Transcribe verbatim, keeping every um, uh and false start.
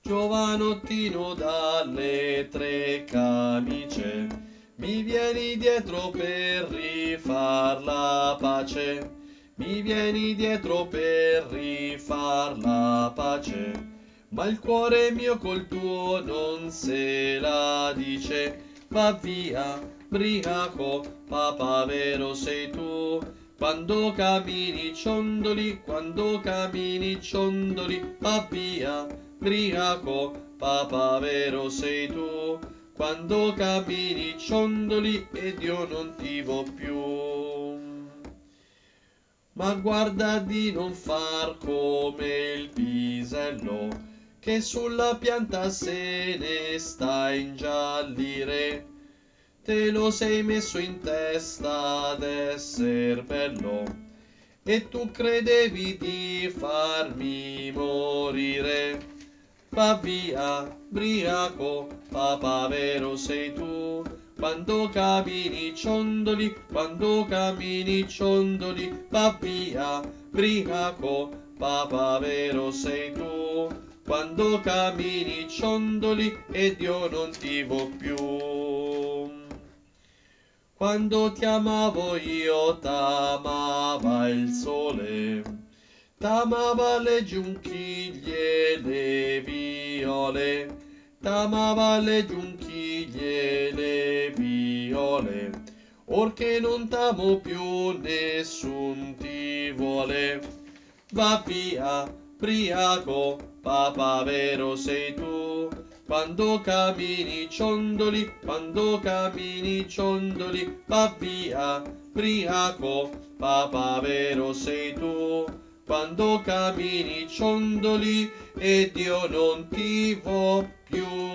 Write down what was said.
Giovanottino dalle tre camicie, mi vieni dietro per rifar la pace. Mi vieni dietro per rifar la pace, ma il cuore mio col tuo non se la dice. Va via, briaco, papà vero sei tu. Quando cammini ciondoli, quando cammini ciondoli, va via, briaco, papà vero sei tu. Quando cammini ciondoli ed io non ti vo più. Ma guarda di non far come il pisello, che sulla pianta se ne sta a ingiallire. Te lo sei messo in testa d'esser bello, e tu credevi di farmi morire. Va via, briaco, papà vero sei tu. Quando cammini ciondoli, quando cammini ciondoli, va via, briaco, papà vero sei tu. Quando cammini ciondoli ed io non ti vo più. Quando ti amavo io t'amava il sole, t'amava le giunchiglie e le viole, t'amava le giunchiglie e le viole. Or che non t'amo più nessun ti vuole. Va via, briaco, papà vero sei tu. Quando cammini ciondoli, quando cammini ciondoli, va via, briaco, papà vero sei tu. Quando cammini ciondoli ed io non ti vo più.